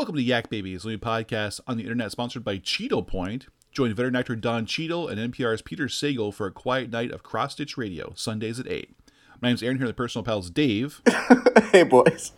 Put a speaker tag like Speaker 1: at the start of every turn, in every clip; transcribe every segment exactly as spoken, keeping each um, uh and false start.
Speaker 1: Welcome to Yak Babies, a new podcast on the internet sponsored by Cheetle Point. Join veteran actor Don Cheadle and N P R's Peter Sagal for a quiet night of cross-stitch radio, Sundays at eight. My name's Aaron, here with personal pals Dave.
Speaker 2: Hey, boys.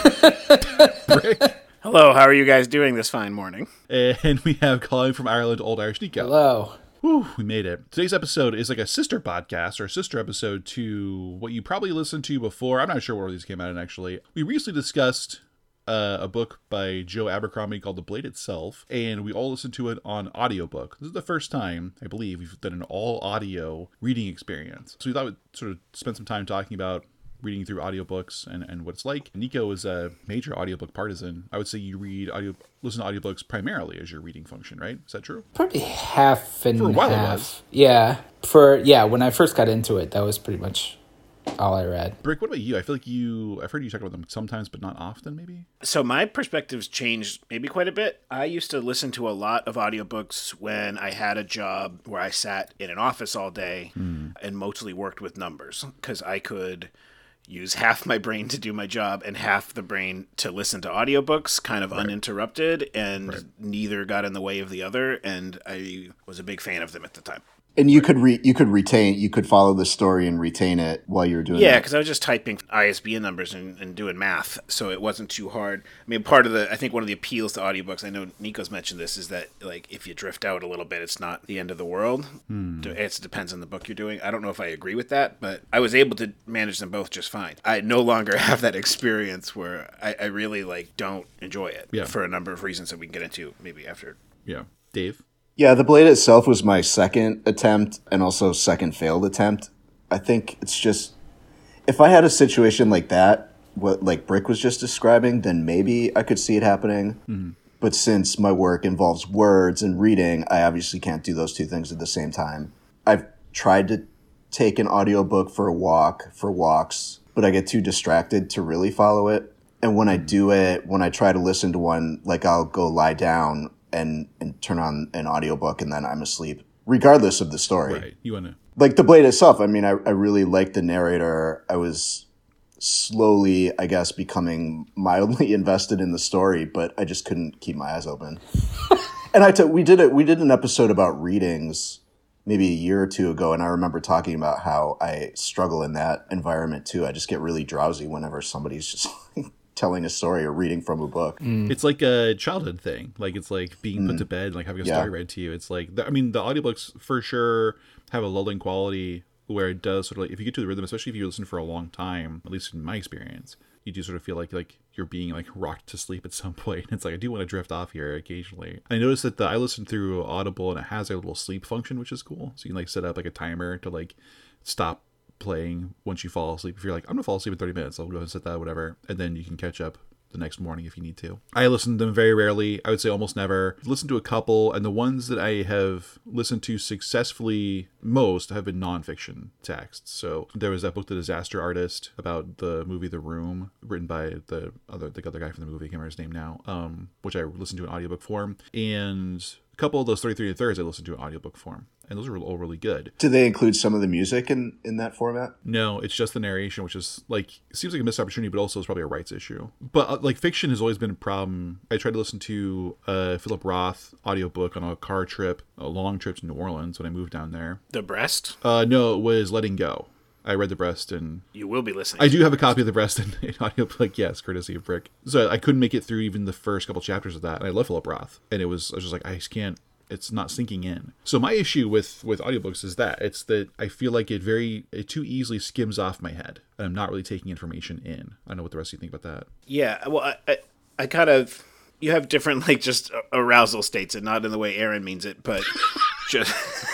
Speaker 1: Rick.
Speaker 3: Hello, how are you guys doing this fine morning?
Speaker 1: And we have calling from Ireland, Old Irish Nico.
Speaker 4: Hello.
Speaker 1: Whew, we made it. Today's episode is like a sister podcast or a sister episode to what you probably listened to before. I'm not sure where these came out in, actually. We recently discussed uh, a book by Joe Abercrombie called The Blade Itself, and we all listened to it on audiobook. This is the first time, I believe, we've done an all-audio reading experience. So we thought we'd sort of spend some time talking about reading through audiobooks and, and what it's like. Nico is a major audiobook partisan. I would say you read audio, listen to audiobooks primarily as your reading function, right? Is that true?
Speaker 4: Probably half and
Speaker 1: For a while
Speaker 4: half.
Speaker 1: it was.
Speaker 4: Yeah. For yeah, when I first got into it, that was pretty much all I read.
Speaker 1: Brick, what about you? I feel like you, I've heard you talk about them sometimes, but not often, maybe?
Speaker 3: So my perspective's changed maybe quite a bit. I used to listen to a lot of audiobooks when I had a job where I sat in an office all day mm. and mostly worked with numbers, because I could use half my brain to do my job and half the brain to listen to audiobooks kind of right. uninterrupted, and right. neither got in the way of the other, and I was a big fan of them at the time.
Speaker 2: And you could re- you could retain, you could follow the story and retain it while you were doing it.
Speaker 3: Yeah, because I was just typing I S B N numbers and, and doing math, so it wasn't too hard. I mean, part of the, I think one of the appeals to audiobooks, I know Nico's mentioned this, is that like if you drift out a little bit, it's not the end of the world. Hmm. It depends on the book you're doing. I don't know if I agree with that, but I was able to manage them both just fine. I no longer have that experience where I, I really like don't enjoy it yeah. for a number of reasons that we can get into maybe after.
Speaker 1: Yeah. Dave?
Speaker 2: Yeah, The Blade Itself was my second attempt and also second failed attempt. I think it's just, if I had a situation like that, what like Brick was just describing, then maybe I could see it happening. Mm-hmm. But since my work involves words and reading, I obviously can't do those two things at the same time. I've tried to take an audiobook for a walk, for walks, but I get too distracted to really follow it. And when I do it, when I try to listen to one, like I'll go lie down and and turn on an audiobook and then I'm asleep, regardless of the story.
Speaker 1: Right. You want to...
Speaker 2: Like The Blade Itself, I mean, I, I really liked the narrator. I was slowly, I guess, becoming mildly invested in the story, but I just couldn't keep my eyes open. And I t- we did it. We did an episode about readings maybe a year or two ago, and I remember talking about how I struggle in that environment too. I just get really drowsy whenever somebody's just like telling a story or reading from a book.
Speaker 1: Mm. It's like a childhood thing. Like it's like being mm. put to bed, like having a story yeah. read to you. It's like, the, I mean, the audiobooks for sure have a lulling quality where it does sort of like, if you get to the rhythm, especially if you listen for a long time, at least in my experience, you do sort of feel like like you're being like rocked to sleep at some point. It's like, I do want to drift off here occasionally. I noticed that the, I listened through Audible and it has a little sleep function, which is cool. So you can like set up like a timer to like stop playing once you fall asleep. If you're like, I'm gonna fall asleep in thirty minutes, I'll go ahead and set that, whatever, and then you can catch up the next morning if you need to. I listen to them very rarely. I would say almost never. I've listened to a couple, and the ones that I have listened to successfully most have been nonfiction texts. So there was that book, The Disaster Artist, about the movie The Room, written by the other the other guy from the movie, I can't remember his name now, um, which I listened to in audiobook form. And a couple of those thirty-three and thirds I listened to in audiobook form. And those are all really good.
Speaker 2: Do they include some of the music in, in that format?
Speaker 1: No, it's just the narration, which is like, seems like a missed opportunity, but also is probably a rights issue. But uh, like fiction has always been a problem. I tried to listen to a Philip Roth audiobook on a car trip, a long trip to New Orleans when I moved down there.
Speaker 3: The Breast?
Speaker 1: Uh, no, it was Letting Go. I read The Breast and...
Speaker 3: You will be listening.
Speaker 1: I do have a copy of The Breast in, in audiobook, yes, courtesy of Brick. So I couldn't make it through even the first couple chapters of that. And I love Philip Roth. And it was, I was just like, I just can't, it's not sinking in. So my issue with, with audiobooks is that it's that I feel like it very, it too easily skims off my head. And I'm not really taking information in. I don't know what the rest of you think about that.
Speaker 3: Yeah, well, I, I, I kind of, you have different, like, just arousal states, and not in the way Aaron means it, but just,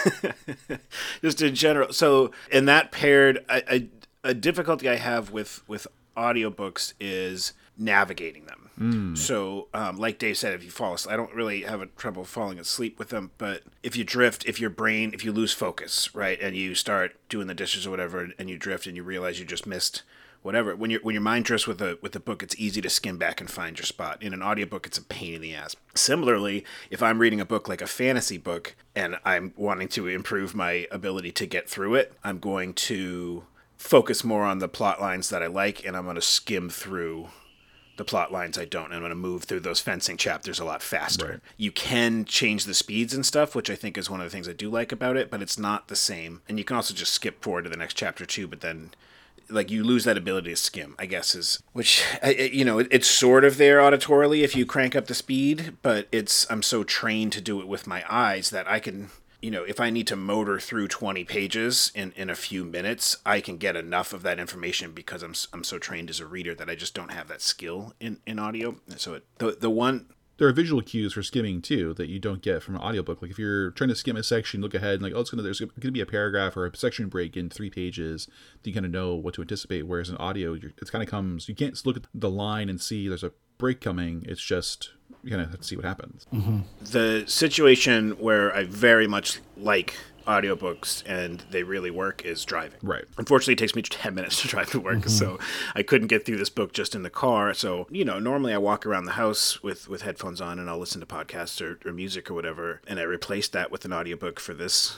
Speaker 3: just in general. So in that paired, I, I, a difficulty I have with, with audiobooks is navigating them. Mm. So, um, like Dave said, if you fall asleep, I don't really have a trouble falling asleep with them, but if you drift, if your brain, if you lose focus, right, and you start doing the dishes or whatever, and you drift and you realize you just missed whatever, when, you when your mind drifts with a with a book, it's easy to skim back and find your spot. In an audiobook, it's a pain in the ass. Similarly, if I'm reading a book like a fantasy book, and I'm wanting to improve my ability to get through it, I'm going to focus more on the plot lines that I like, and I'm going to skim through the the plot lines I don't. And I'm going to move through those fencing chapters a lot faster.
Speaker 1: Right.
Speaker 3: You can change the speeds and stuff, which I think is one of the things I do like about it, but it's not the same. And you can also just skip forward to the next chapter too, but then like you lose that ability to skim, I guess is, which, you know, it's sort of there auditorily if you crank up the speed, but it's, I'm so trained to do it with my eyes that I can, you know, if I need to motor through twenty pages in, in a few minutes, I can get enough of that information because I'm I'm so trained as a reader that I just don't have that skill in, in audio. So it, the the one...
Speaker 1: There are visual cues for skimming too that you don't get from an audiobook. Like if you're trying to skim a section, look ahead and like, oh, it's gonna there's gonna be a paragraph or a section break in three pages. You kind of know what to anticipate. Whereas in audio, you're, it kind of comes. You can't look at the line and see there's a break coming. It's just you kind of have to see what happens.
Speaker 3: Mm-hmm. The situation where I very much like audiobooks and they really work is driving.
Speaker 1: Right.
Speaker 3: Unfortunately, it takes me ten minutes to drive to work, mm-hmm. so I couldn't get through this book just in the car. So, you know, normally I walk around the house with, with headphones on and I'll listen to podcasts or, or music or whatever, and I replaced that with an audiobook for this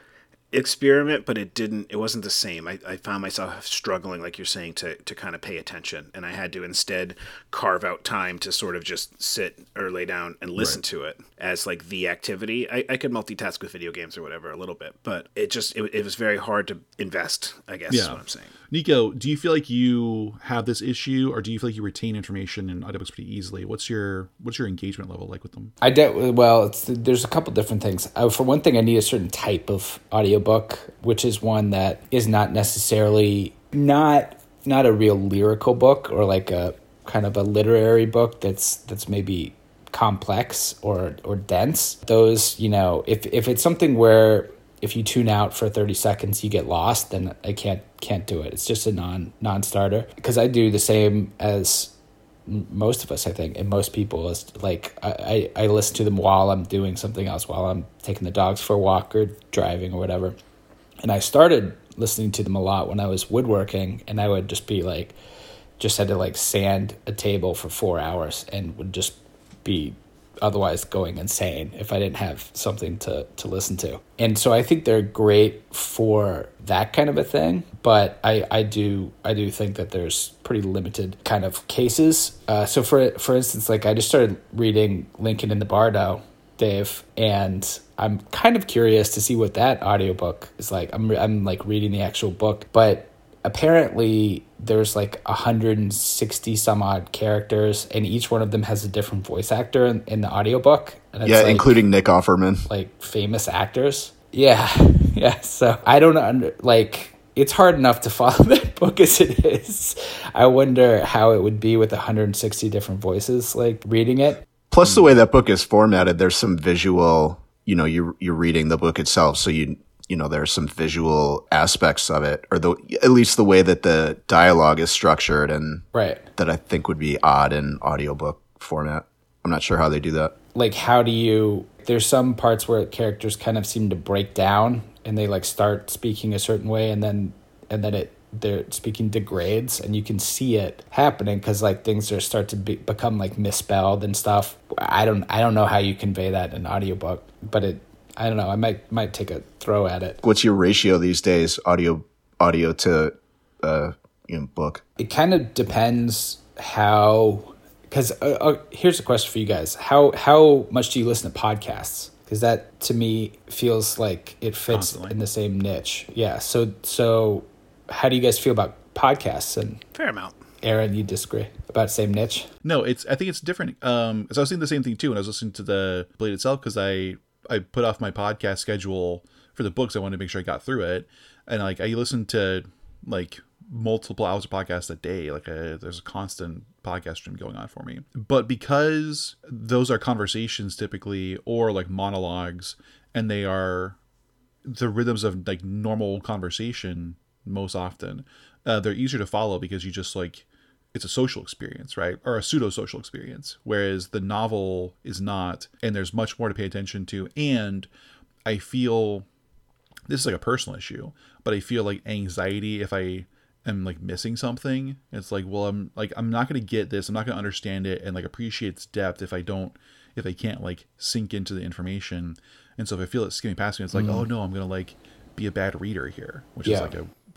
Speaker 3: experiment, but it didn't, it wasn't the same. I, I found myself struggling, like you're saying, to, to kind of pay attention, and I had to instead carve out time to sort of just sit or lay down and listen right. to it as like the activity. I, I could multitask with video games or whatever a little bit, but it just, it, it was very hard to invest, I guess yeah. is what I'm saying.
Speaker 1: Nico, do you feel like you have this issue, or do you feel like you retain information in audiobooks pretty easily? What's your what's your engagement level like with them?
Speaker 4: I de- well, it's, there's a couple different things. Uh, for one thing, I need a certain type of audiobook, which is one that is not necessarily not not a real lyrical book or like a kind of a literary book that's that's maybe complex or or dense. Those, you know, if if it's something where if you tune out for thirty seconds you get lost, then I can't can't do it. It's just a non non-starter, because I do the same as most of us, I think, and most people is like I, I, I listen to them while I'm doing something else, while I'm taking the dogs for a walk or driving or whatever. And I started listening to them a lot when I was woodworking, and I would just be like, just had to like sand a table for four hours and would just be otherwise going insane if I didn't have something to, to listen to. And so I think they're great for that kind of a thing, but I, I do I do think that there's pretty limited kind of cases. Uh, so for for instance, like I just started reading Lincoln in the Bardo, Dave, and I'm kind of curious to see what that audiobook is like. I'm I'm like reading the actual book, but apparently there's like one hundred sixty some odd characters, and each one of them has a different voice actor in, in the audiobook. And it's
Speaker 2: yeah,
Speaker 4: like,
Speaker 2: including Nick Offerman.
Speaker 4: Like famous actors. Yeah. Yeah. So I don't know. Like, it's hard enough to follow that book as it is. I wonder how it would be with one hundred sixty different voices, like reading it.
Speaker 2: Plus the way that book is formatted, there's some visual, you know, you're, you're reading the book itself. So you, you know, there are some visual aspects of it, or the, at least the way that the dialogue is structured, and
Speaker 4: right.
Speaker 2: that I think would be odd in audiobook format. I'm not sure how they do that.
Speaker 4: Like, how do you, there's some parts where characters kind of seem to break down and they like start speaking a certain way, and then, and then it, their speaking degrades, and you can see it happening because like things are start to be, become like misspelled and stuff. I don't, I don't know how you convey that in an audiobook, but it, I don't know. I might might take a throw at it.
Speaker 2: What's your ratio these days, audio audio to uh, you know, book?
Speaker 4: It kind of depends how. Because uh, uh, here's a question for you guys: How how much do you listen to podcasts? Because that to me feels like it fits Constantly. in the same niche. Yeah. So so, how do you guys feel about podcasts? And
Speaker 3: fair amount.
Speaker 4: Aaron, you disagree about same niche?
Speaker 1: No, it's. I think it's different. Um, because I was saying the same thing too when I was listening to the Blade itself, because I. I put off my podcast schedule for the books. I wanted to make sure I got through it. And like, I listened to like multiple hours of podcasts a day. Like a, there's a constant podcast stream going on for me. But because those are conversations typically, or like monologues, and they are the rhythms of like normal conversation most often, uh, they're easier to follow because you just like, it's a social experience, right? Or a pseudo-social experience, whereas the novel is not, and there's much more to pay attention to. And I feel, this is like a personal issue, but I feel like anxiety if I am like missing something. It's like, well, I'm like, I'm not going to get this. I'm not going to understand it and like appreciate its depth if I don't, if I can't like sink into the information. And so if I feel it skimming past me, it's like, mm. oh no, I'm going to like be a bad reader here, which
Speaker 4: yeah.
Speaker 1: is like a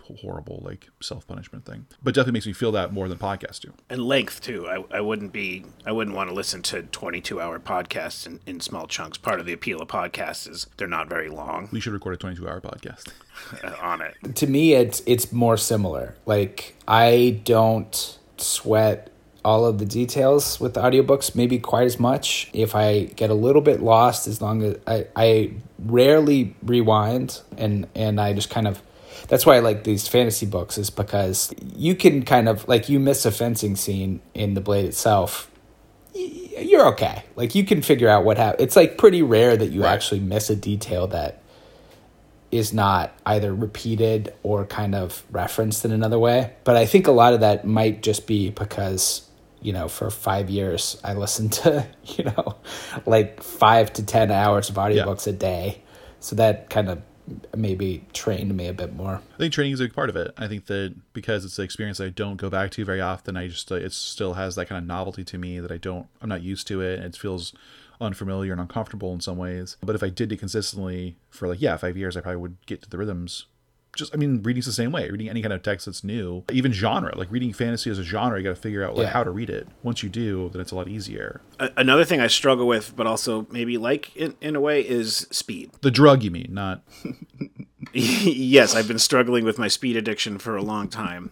Speaker 1: horrible like self-punishment thing. But definitely makes me feel that more than podcasts do.
Speaker 3: And length too. I, I wouldn't be I wouldn't want to listen to twenty-two hour podcasts in, in small chunks. Part of the appeal of podcasts is they're not very long.
Speaker 1: We should record a twenty-two hour podcast
Speaker 3: on it.
Speaker 4: To me, it's it's more similar. Like, I don't sweat all of the details with the audiobooks, maybe quite as much. If I get a little bit lost, as long as I, I rarely rewind, and, and I just kind of, that's why I like these fantasy books, is because you can kind of, like, you miss a fencing scene in The Blade itself, you're okay. Like, you can figure out what happened. It's like pretty rare that you right. actually miss a detail that is not either repeated or kind of referenced in another way. But I think a lot of that might just be because, you know, for five years I listened to, you know, like five to ten hours of audiobooks yeah. a day. So that kind of maybe trained me a bit more.
Speaker 1: I think training is a big part of it. I think that because it's an experience I don't go back to very often, I just, it still has that kind of novelty to me that I don't, I'm not used to it. And it feels unfamiliar and uncomfortable in some ways. But if I did it consistently for like, yeah, five years, I probably would get to the rhythms. Just, I mean, reading's the same way. Reading any kind of text that's new, even genre, like reading fantasy as a genre, you got to figure out like yeah. how to read it. Once you do, then it's a lot easier.
Speaker 3: Another thing I struggle with, but also maybe like in, in a way, is speed.
Speaker 1: The drug, you mean, not...
Speaker 3: Yes, I've been struggling with my speed addiction for a long time.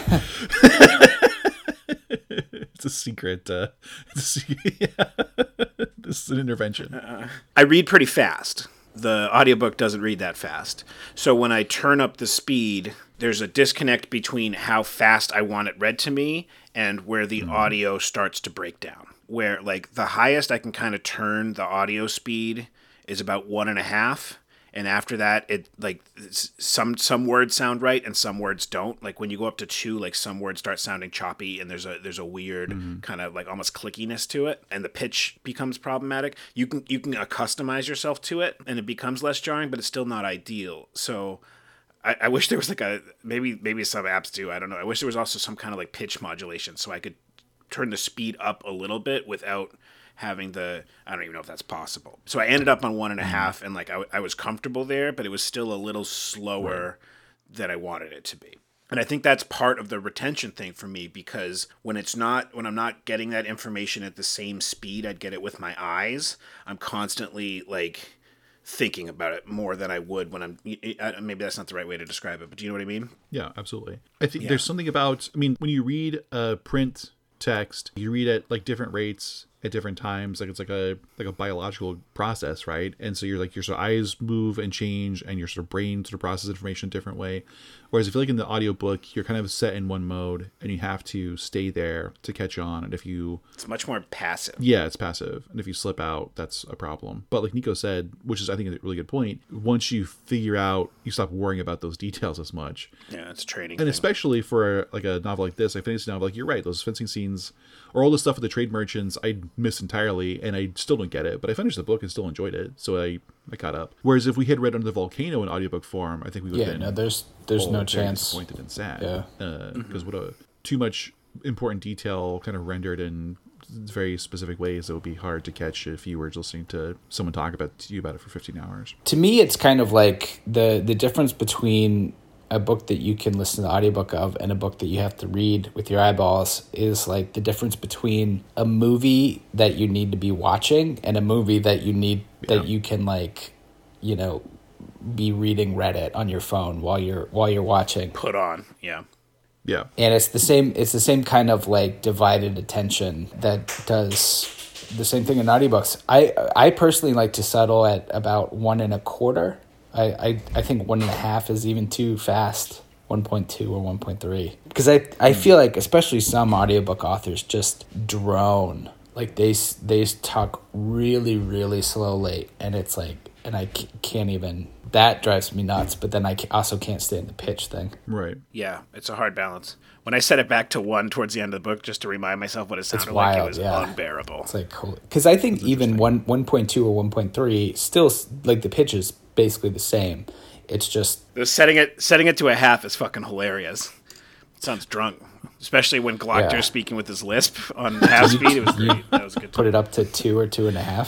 Speaker 1: It's a secret. Uh, it's a secret yeah. This is an intervention.
Speaker 3: Uh, I read pretty fast. The audiobook doesn't read that fast. So when I turn up the speed, there's a disconnect between how fast I want it read to me and where the mm. audio starts to break down. Where, like, the highest I can kind of turn the audio speed is about one and a half. And after that, it like some some words sound right and some words don't. Like when you go up to two, like some words start sounding choppy and there's a there's a weird mm-hmm. kind of like almost clickiness to it, and the pitch becomes problematic. You can you can accustomize yourself to it and it becomes less jarring, but it's still not ideal. So I, I wish there was like a maybe maybe some apps do. I don't know. I wish there was also some kind of like pitch modulation so I could turn the speed up a little bit without having the, I don't even know if that's possible. So I ended up on one and a half, and like I, I was comfortable there, but it was still a little slower right. than I wanted it to be. And I think that's part of the retention thing for me, because when it's not, when I'm not getting that information at the same speed I'd get it with my eyes, I'm constantly like thinking about it more than I would when I'm, maybe that's not the right way to describe it, but do you know what I mean?
Speaker 1: Yeah, absolutely. I think
Speaker 3: yeah.
Speaker 1: there's something about, I mean, when you read a print text, you read at like different rates at different times, like it's like a like a biological process, right? And so you're like your sort of eyes move and change, and your sort of brain sort of processes information a different way. Whereas if you like in the audiobook, you're kind of set in one mode and you have to stay there to catch on. And if you
Speaker 3: it's much more passive.
Speaker 1: Yeah, it's passive. And if you slip out, that's a problem. But like Nico said, which is I think a really good point, once you figure out, you stop worrying about those details as much.
Speaker 3: Yeah, it's training.
Speaker 1: And
Speaker 3: thing.
Speaker 1: Especially for like a novel like this, like fantasy novel, like you're right, those fencing scenes or all the stuff with the trade merchants, I miss entirely, and I still don't get it. But I finished the book and still enjoyed it, so I, I caught up. Whereas if we had read Under the Volcano in audiobook form, I think we would
Speaker 4: yeah,
Speaker 1: have been
Speaker 4: no, there's there's no chance.
Speaker 1: Disappointed and sad.
Speaker 4: Yeah,
Speaker 1: because uh,
Speaker 3: mm-hmm.
Speaker 1: what a too much important detail kind of rendered in very specific ways that would be hard to catch if you were listening to someone talk about to you about it for fifteen hours.
Speaker 4: To me, it's kind of like the the difference between a book that you can listen to the audiobook of and a book that you have to read with your eyeballs is like the difference between a movie that you need to be watching and a movie that you need yeah. that you can like, you know, be reading Reddit on your phone while you're while you're watching.
Speaker 3: Put on, yeah.
Speaker 1: Yeah.
Speaker 4: And it's the same it's the same kind of like divided attention that does the same thing in audiobooks. I I personally like to settle at about one and a quarter. I, I, I think one and a half is even too fast, one point two or one point three. Because I, I feel like especially some audiobook authors just drone. Like they they talk really, really slowly. And it's like, and I can't even, that drives me nuts. But then I also can't stand the pitch thing.
Speaker 1: Right.
Speaker 3: Yeah, it's a hard balance. When I set it back to one towards the end of the book, just to remind myself what it sounded
Speaker 4: it's wild,
Speaker 3: like, it was
Speaker 4: yeah.
Speaker 3: unbearable.
Speaker 4: It's like, because I think even one, one point two or one point three, still, like the pitch is basically the same. It's just
Speaker 3: the setting it setting it to a half is fucking hilarious. It sounds drunk, especially when Glockner's
Speaker 4: yeah.
Speaker 3: speaking with his lisp on half speed. It was great. That was a good.
Speaker 4: Put it up to two or two and a half.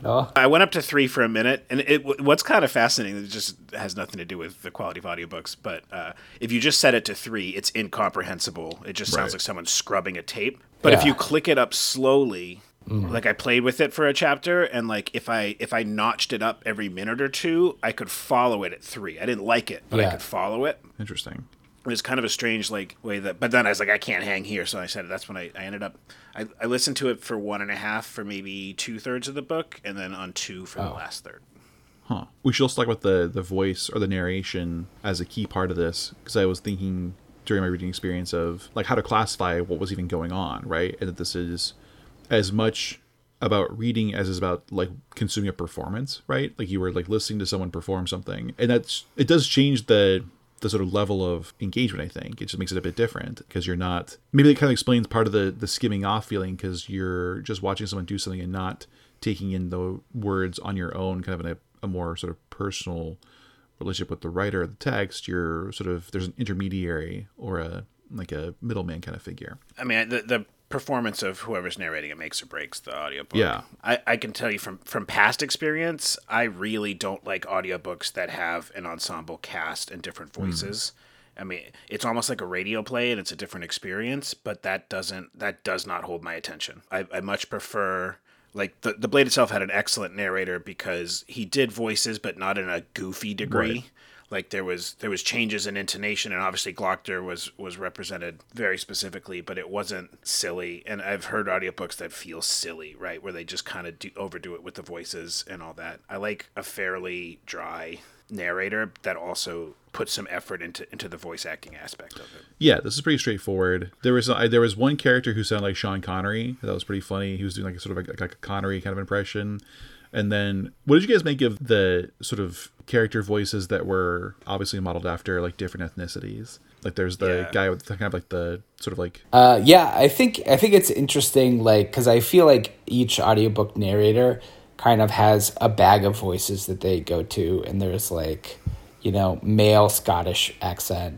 Speaker 4: at all?
Speaker 3: I went up to three for a minute, and it what's kind of fascinating, it just has nothing to do with the quality of audiobooks, but uh, if you just set it to three, it's incomprehensible. It just sounds
Speaker 1: Right.
Speaker 3: like someone scrubbing a tape. But
Speaker 4: Yeah.
Speaker 3: if you click it up slowly, like I played with it for a chapter, and like if I if I notched it up every minute or two, I could follow it at three. I didn't like it, but I
Speaker 4: Yeah.
Speaker 3: could follow it.
Speaker 1: Interesting.
Speaker 3: It was kind of a strange like way that, but then I was like, I can't hang here, so I said that's when I, I ended up. I, I listened to it for one and a half for maybe two thirds of the book, and then on two for the last third.
Speaker 1: Huh. We should also talk about the, the voice or the narration as a key part of this, because I was thinking during my reading experience of like how to classify what was even going on, right? And that this is as much about reading as is about like consuming a performance, right? Like you were like listening to someone perform something, and that's it does change the the sort of level of engagement. I think it just makes it a bit different because you're not, maybe it kind of explains part of the the skimming off feeling, because you're just watching someone do something and not taking in the words on your own, kind of in a, a more sort of personal relationship with the writer of the text. You're sort of, there's an intermediary or a like a middleman kind of figure.
Speaker 3: I mean, the the performance of whoever's narrating it makes or breaks the audiobook.
Speaker 1: Yeah.
Speaker 3: I, I can tell you from, from past experience, I really don't like audiobooks that have an ensemble cast and different voices. Mm. I mean, it's almost like a radio play and it's a different experience, but that doesn't, that does not hold my attention. I, I much prefer, like, the, the Blade itself had an excellent narrator because he did voices, but not in a goofy degree.
Speaker 1: Right.
Speaker 3: Like there was there was changes in intonation, and obviously Glockner was was represented very specifically, but it wasn't silly. And I've heard audiobooks that feel silly, right, where they just kind of do, overdo it with the voices and all that. I like a fairly dry narrator that also puts some effort into into the voice acting aspect of it.
Speaker 1: Yeah, this is pretty straightforward. There was I, there was one character who sounded like Sean Connery. That was pretty funny. He was doing like a sort of like, like a Connery kind of impression. And then, what did you guys make of the sort of character voices that were obviously modeled after like different ethnicities? Like, there's the
Speaker 3: Yeah.
Speaker 1: guy with the, kind of like the sort of like.
Speaker 4: Uh, yeah, I think I think it's interesting, like, because I feel like each audiobook narrator kind of has a bag of voices that they go to, and there's like, you know, male Scottish accent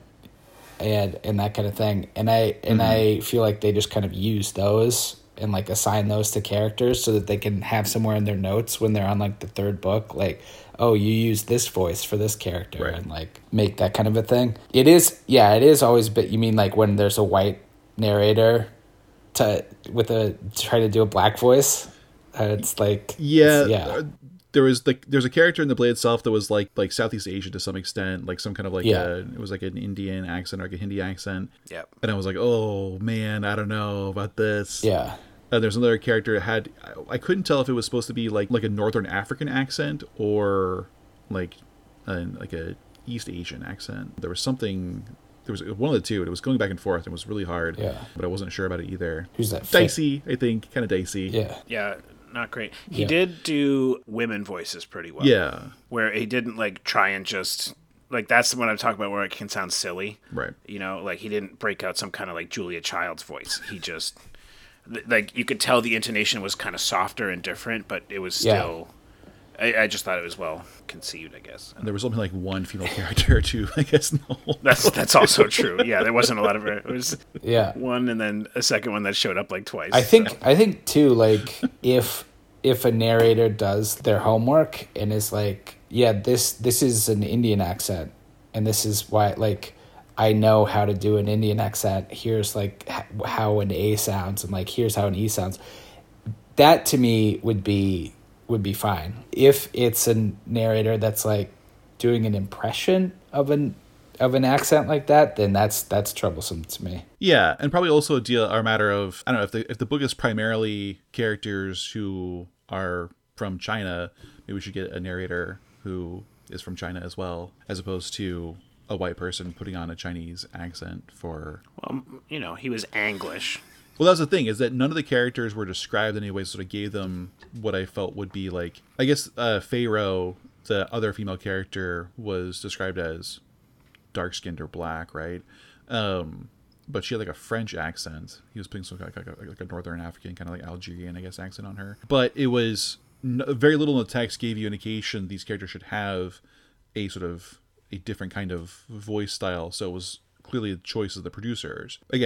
Speaker 4: and and that kind of thing, and I and mm-hmm. I feel like they just kind of use those and like assign those to characters so that they can have somewhere in their notes when they're on like the third book, like, oh, you use this voice for this character, right, and like make that kind of a thing. It is, yeah, it is always, but you mean like when there's a white narrator to with a try to do a black voice? Uh, it's like,
Speaker 1: yeah,
Speaker 4: it's, yeah.
Speaker 1: There was like there's a character in the Blade itself that was like like Southeast Asian to some extent, like some kind of like
Speaker 4: yeah.
Speaker 1: a, it was like an Indian accent or like a Hindi accent.
Speaker 3: Yep.
Speaker 1: And I was like, oh man, I don't know about this.
Speaker 4: Yeah.
Speaker 1: And there's another character that had, I couldn't tell if it was supposed to be like like a Northern African accent or like a, like a East Asian accent. There was something. There was one of the two, and it was going back and forth. It was really hard.
Speaker 4: Yeah.
Speaker 1: But I wasn't sure about it either.
Speaker 4: Who's that?
Speaker 1: Dicey, I think, kind of dicey.
Speaker 4: Yeah.
Speaker 3: Yeah. Not great. He
Speaker 4: Yeah.
Speaker 3: did do women voices pretty well.
Speaker 1: Yeah.
Speaker 3: Where he didn't like try and just like that's the one I'm talking about where it can sound silly.
Speaker 1: Right.
Speaker 3: You know, like he didn't break out some kind of like Julia Child's voice. He just like you could tell the intonation was kind of softer and different, but it was still. Yeah. I, I just thought it was well conceived, I guess.
Speaker 1: And there was only like one female character or two, I guess. No.
Speaker 3: That's that's also true. Yeah, there wasn't a lot of it. It was
Speaker 4: yeah.
Speaker 3: one and then a second one that showed up like twice.
Speaker 4: I think
Speaker 3: so.
Speaker 4: I think too, like if if a narrator does their homework and is like, yeah, this this is an Indian accent, and this is why, like, I know how to do an Indian accent. Here's like how an A sounds, and like here's how an E sounds. That to me would be would be fine. If it's a narrator that's like doing an impression of an of an accent like that, then that's that's troublesome to me.
Speaker 1: Yeah, and probably also a deal or a matter of I don't know if the if the book is primarily characters who are from China, maybe we should get a narrator who is from China as well, as opposed to a white person putting on a Chinese accent for.
Speaker 3: Well, you know, he was Anglish.
Speaker 1: Well, that's the thing, is that none of the characters were described in any way, sort of gave them what I felt would be like, I guess uh, Feyre, the other female character, was described as dark-skinned or black, right? Um, but she had like a French accent. He was putting some like, like, a, like a Northern African, kind of like Algerian, I guess, accent on her. But it was, n- very little in the text gave you indication these characters should have a sort of, a different kind of voice style, so it was clearly the choice of the producers. Again, not a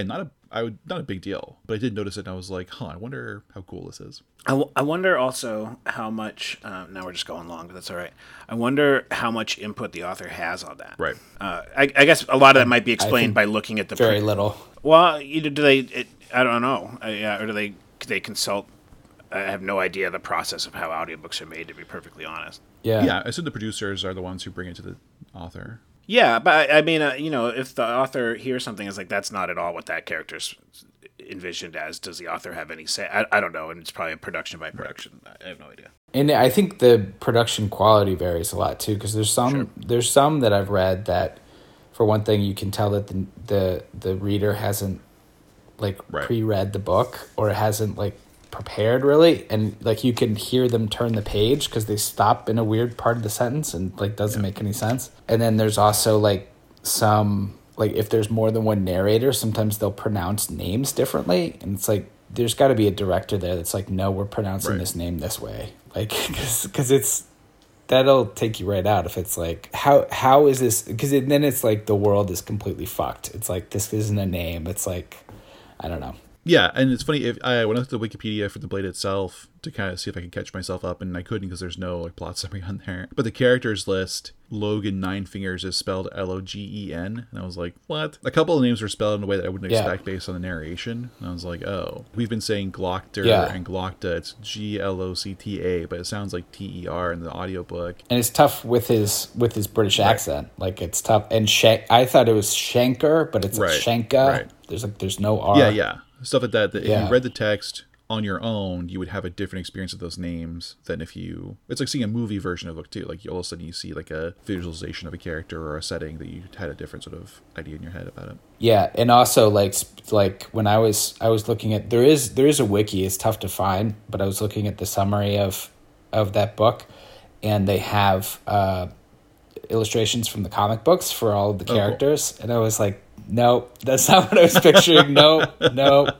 Speaker 1: I would, not a big deal, but I did notice it and I was like, huh, I wonder how cool this is.
Speaker 3: I, w- I wonder also how much, uh, now we're just going long, but that's all right. I wonder how much input the author has on that.
Speaker 1: Right.
Speaker 3: Uh, I, I guess a lot of that might be explained by looking at the...
Speaker 4: Very
Speaker 3: pre-
Speaker 4: little.
Speaker 3: Well, either do they, it, I don't know, uh, yeah, or do they, do they consult... I have no idea the process of how audiobooks are made, to be perfectly honest.
Speaker 4: Yeah.
Speaker 1: Yeah, I assume the producers are the ones who bring it to the author.
Speaker 3: Yeah, but I, I mean, uh, you know, if the author hears something is like, that's not at all what that character's envisioned as, does the author have any say? I, I don't know, and it's probably a production by production. I have no idea.
Speaker 4: And I think the production quality varies a lot too, because there's some
Speaker 3: Sure.
Speaker 4: there's some that I've read that, for one thing, you can tell that the the, the reader hasn't like
Speaker 1: Right.
Speaker 4: pre-read the book or hasn't like prepared really, and like you can hear them turn the page because they stop in a weird part of the sentence and like doesn't
Speaker 1: Yeah.
Speaker 4: make any sense. And then there's also like some like if there's more than one narrator, sometimes they'll pronounce names differently, and it's like there's got to be a director there that's like, no, we're pronouncing
Speaker 1: Right.
Speaker 4: this name this way, like because it's that'll take you right out if it's like how how is this, because it, then it's like the world is completely fucked. It's like this isn't a name. It's like I don't know.
Speaker 1: Yeah, and it's funny, if I went up to the Wikipedia for the Blade itself to kind of see if I could catch myself up, and I couldn't because there's no like plot summary on there. But the characters list, Logan Nine Fingers is spelled L O G E N, and I was like, what? A couple of names were spelled in a way that I wouldn't
Speaker 4: Yeah.
Speaker 1: expect based on the narration, and I was like, oh. We've been saying Glockter
Speaker 4: Yeah.
Speaker 1: and Glockta, it's G L O C T A, but it sounds like T E R in the audiobook.
Speaker 4: And it's tough with his with his British accent. Like it's tough. And Shank, I thought it was Shanker, but it's like
Speaker 1: Right,
Speaker 4: Shanka.
Speaker 1: right.
Speaker 4: There's like there's no R.
Speaker 1: Yeah, yeah. Stuff like that, that if
Speaker 4: Yeah.
Speaker 1: you read the text on your own, you would have a different experience of those names than if you... It's like seeing a movie version of a book, too. Like, all of a sudden you see, like, a visualization of a character or a setting that you had a different sort of idea in your head about it.
Speaker 4: Yeah, and also like sp- like when I was I was looking at there is there is a wiki. It's tough to find, but I was looking at the summary of of that book, and they have uh, illustrations from the comic books for all of the
Speaker 1: cool.
Speaker 4: characters, and I was like, nope, that's not what I was picturing. Nope, nope.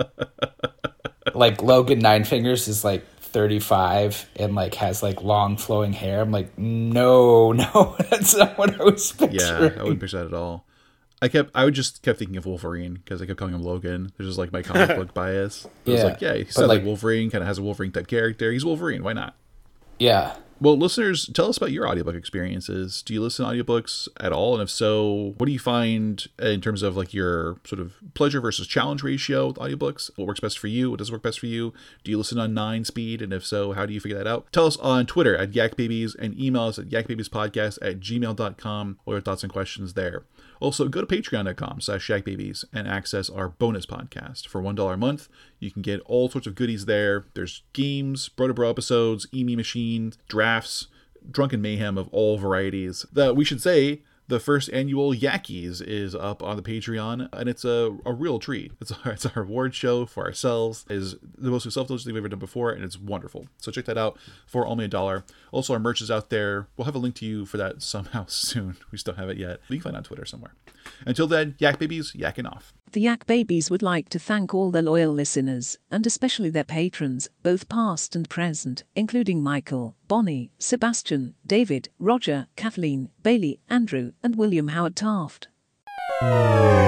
Speaker 4: Like Logan Nine Fingers is like thirty-five and like has like long flowing hair. I'm like, no, no, that's not what I was picturing.
Speaker 1: Yeah, I wouldn't picture that at all. I kept, I would just kept thinking of Wolverine because I kept calling him Logan. There's just like my comic book bias. I was
Speaker 4: Yeah,
Speaker 1: like, yeah, he
Speaker 4: but,
Speaker 1: sounds like,
Speaker 4: like-
Speaker 1: Wolverine, kind of has a Wolverine type character. He's Wolverine. Why not?
Speaker 4: Yeah.
Speaker 1: Well, listeners, tell us about your audiobook experiences. Do you listen to audiobooks at all? And if so, what do you find in terms of like your sort of pleasure versus challenge ratio with audiobooks? What works best for you? What doesn't work best for you? Do you listen on nine speed? And if so, how do you figure that out? Tell us on Twitter at YakBabies and email us at yakbabiespodcast at gmail dot com. All your thoughts and questions there. Also, go to patreon dot com slash yakbabies and access our bonus podcast. For one dollar a month, you can get all sorts of goodies there. There's games, Bro to Bro episodes, E M E Machine, drafts, drunken mayhem of all varieties. That we should say, the first annual Yakies is up on the Patreon, and it's a, a real treat. It's our, it's our award show for ourselves. It is the most self-indulgent thing we've ever done before, and it's wonderful. So check that out for only a dollar. Also, our merch is out there. We'll have a link to you for that somehow soon. We still have it yet. You can find it on Twitter somewhere. Until then, Yak Babies, yakking off.
Speaker 5: The Yak Babies would like to thank all their loyal listeners, and especially their patrons, both past and present, including Michael, Bonnie, Sebastian, David, Roger, Kathleen, Bailey, Andrew, and William Howard Taft.